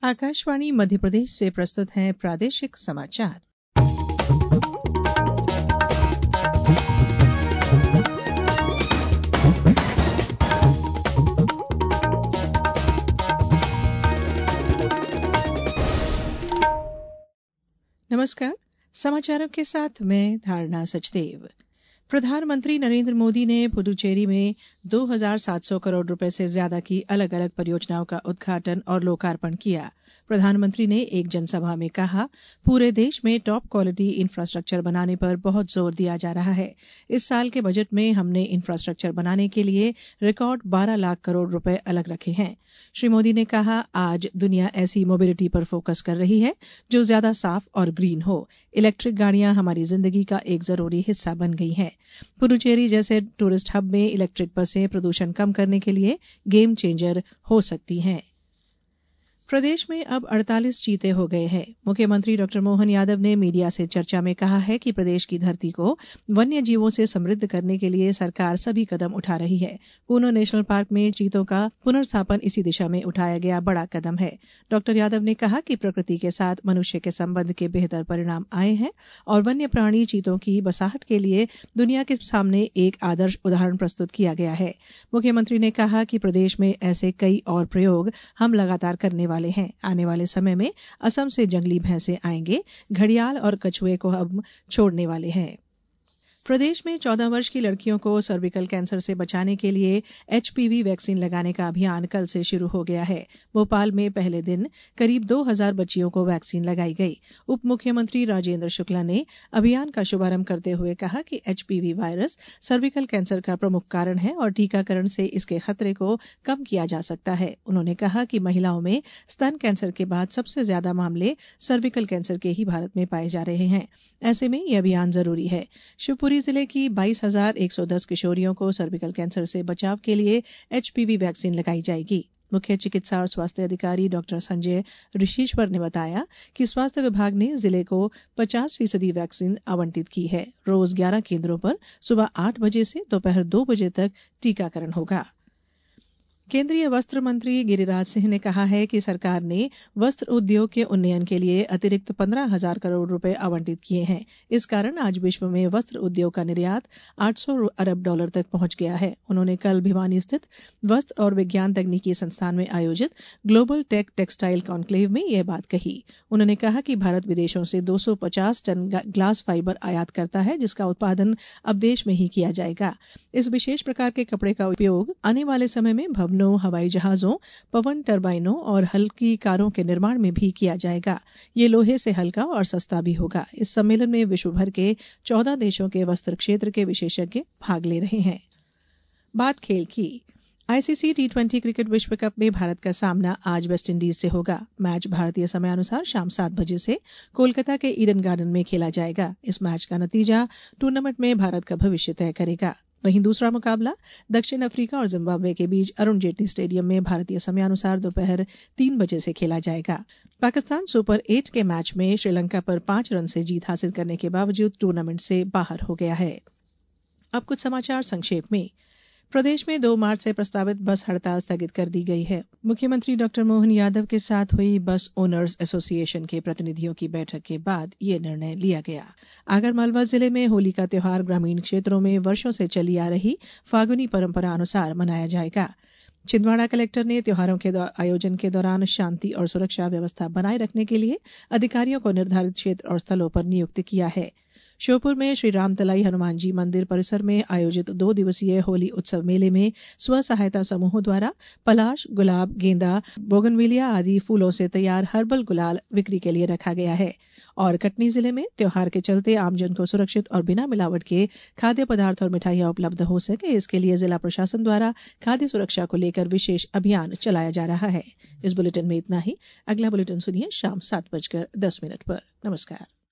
आकाशवाणी मध्य प्रदेश से प्रस्तुत हैं प्रादेशिक समाचार। नमस्कार, समाचारों के साथ मैं धारणा सचदेव। प्रधानमंत्री नरेंद्र मोदी ने पुदुचेरी में 2,700 करोड़ रुपए से ज्यादा की अलग अलग परियोजनाओं का उद्घाटन और लोकार्पण किया। प्रधानमंत्री ने एक जनसभा में कहा, पूरे देश में टॉप क्वालिटी इंफ्रास्ट्रक्चर बनाने पर बहुत जोर दिया जा रहा है। इस साल के बजट में हमने इंफ्रास्ट्रक्चर बनाने के लिए रिकॉर्ड 12 लाख करोड़ रुपए अलग रखे हैं। श्री मोदी ने कहा, आज दुनिया ऐसी मोबिलिटी पर फोकस कर रही है जो ज्यादा साफ और ग्रीन हो। इलेक्ट्रिक गाड़ियां हमारी जिंदगी का एक जरूरी हिस्सा बन गई हैं। पुदुचेरी जैसे टूरिस्ट हब में इलेक्ट्रिक बसें प्रदूषण कम करने के लिए गेम चेंजर हो सकती हैं। प्रदेश में अब 48 चीते हो गए हैं। मुख्यमंत्री डॉ मोहन यादव ने मीडिया से चर्चा में कहा है कि प्रदेश की धरती को वन्य जीवों से समृद्ध करने के लिए सरकार सभी कदम उठा रही है। कूनो नेशनल पार्क में चीतों का पुनर्स्थापन इसी दिशा में उठाया गया बड़ा कदम है। डॉ यादव ने कहा कि प्रकृति के साथ मनुष्य के संबंध के बेहतर परिणाम आए हैं और वन्य प्राणी चीतों की बसाहट के लिए दुनिया के सामने एक आदर्श उदाहरण प्रस्तुत किया गया है। मुख्यमंत्री ने कहा कि प्रदेश में ऐसे कई और प्रयोग हम लगातार करने वाले हैं। आने वाले समय में असम से जंगली भैंसे आएंगे। घड़ियाल और कछुए को हम छोड़ने वाले हैं। प्रदेश में 14 वर्ष की लड़कियों को सर्विकल कैंसर से बचाने के लिए HPV वैक्सीन लगाने का अभियान कल से शुरू हो गया है। भोपाल में पहले दिन करीब 2,000 बच्चियों को वैक्सीन लगाई गई। उप मुख्यमंत्री राजेंद्र शुक्ला ने अभियान का शुभारंभ करते हुए कहा कि HPV वायरस सर्विकल कैंसर का प्रमुख कारण है और टीकाकरण से इसके खतरे को कम किया जा सकता है। उन्होंने कहा कि महिलाओं में स्तन कैंसर के बाद सबसे ज्यादा मामले सर्विकल कैंसर के ही भारत में पाए जा रहे हैं। ऐसे में यह अभियान जरूरी है। शिवपुरी जिले की 22,110 किशोरियों को सर्विकल कैंसर से बचाव के लिए HPV वैक्सीन लगाई जाएगी। मुख्य चिकित्सा और स्वास्थ्य अधिकारी डॉ संजय ऋषिश्वर ने बताया कि स्वास्थ्य विभाग ने जिले को 50% वैक्सीन आवंटित की है। रोज 11 केंद्रों पर सुबह 8 बजे से दोपहर 2 बजे तक टीकाकरण होगा। केंद्रीय वस्त्र मंत्री गिरिराज सिंह ने कहा है कि सरकार ने वस्त्र उद्योग के उन्नयन के लिए अतिरिक्त 15,000 करोड़ रुपए आवंटित किए हैं। इस कारण आज विश्व में वस्त्र उद्योग का निर्यात 800 अरब डॉलर तक पहुंच गया है। उन्होंने कल भिवानी स्थित वस्त्र और विज्ञान तकनीकी संस्थान में आयोजित ग्लोबल टेक टेक्सटाइल कॉन्क्लेव में यह बात कही। उन्होंने कहा कि भारत विदेशों से 250 टन ग्लास फाइबर आयात करता है, जिसका उत्पादन अब देश में ही किया जाएगा। इस विशेष प्रकार के कपड़े का उपयोग आने वाले समय में भवनों, हवाई जहाजों, पवन टरबाइनों और हल्की कारों के निर्माण में भी किया जाएगा। ये लोहे से हल्का और सस्ता भी होगा। इस सम्मेलन में विश्व भर के 14 देशों के वस्त्र क्षेत्र के विशेषज्ञ भाग ले रहे हैं। बात खेल की। ICC T20 क्रिकेट विश्व कप में भारत का सामना आज वेस्टइंडीज से होगा। मैच भारतीय समयानुसार शाम 7 बजे से कोलकाता के ईडन गार्डन में खेला जाएगा। इस मैच का नतीजा टूर्नामेंट में भारत का भविष्य तय करेगा। वहीं दूसरा मुकाबला दक्षिण अफ्रीका और जिम्बाब्वे के बीच अरुण जेटली स्टेडियम में भारतीय समयानुसार दोपहर 3 बजे से खेला जाएगा। पाकिस्तान सुपर 8 के मैच में श्रीलंका पर 5 रन से जीत हासिल करने के बावजूद टूर्नामेंट से बाहर हो गया है। अब कुछ समाचार संक्षेप में। प्रदेश में 2 मार्च से प्रस्तावित बस हड़ताल स्थगित कर दी गई है। मुख्यमंत्री डॉ मोहन यादव के साथ हुई बस ओनर्स एसोसिएशन के प्रतिनिधियों की बैठक के बाद ये निर्णय लिया गया। आगरमालवा जिले में होली का त्योहार ग्रामीण क्षेत्रों में वर्षों से चली आ रही फागुनी परंपरा अनुसार मनाया जाएगा। छिंदवाड़ा कलेक्टर ने त्योहारों के आयोजन के दौरान शांति और सुरक्षा व्यवस्था बनाए रखने के लिए अधिकारियों को निर्धारित क्षेत्र और स्थलों पर नियुक्त किया है। श्योपुर में श्री रामतलाई हनुमान जी मंदिर परिसर में आयोजित 2 दिवसीय होली उत्सव मेले में स्व सहायता समूहों द्वारा पलाश, गुलाब, गेंदा, बोगनविलिया आदि फूलों से तैयार हर्बल गुलाल बिक्री के लिए रखा गया है। और कटनी जिले में त्योहार के चलते आमजन को सुरक्षित और बिना मिलावट के खाद्य पदार्थ और मिठाइयां उपलब्ध हो सके, इसके लिए जिला प्रशासन द्वारा खाद्य सुरक्षा को लेकर विशेष अभियान चलाया जा रहा है। इस बुलेटिन में इतना ही। अगला बुलेटिन सुनिए शाम 7:10 पर। नमस्कार।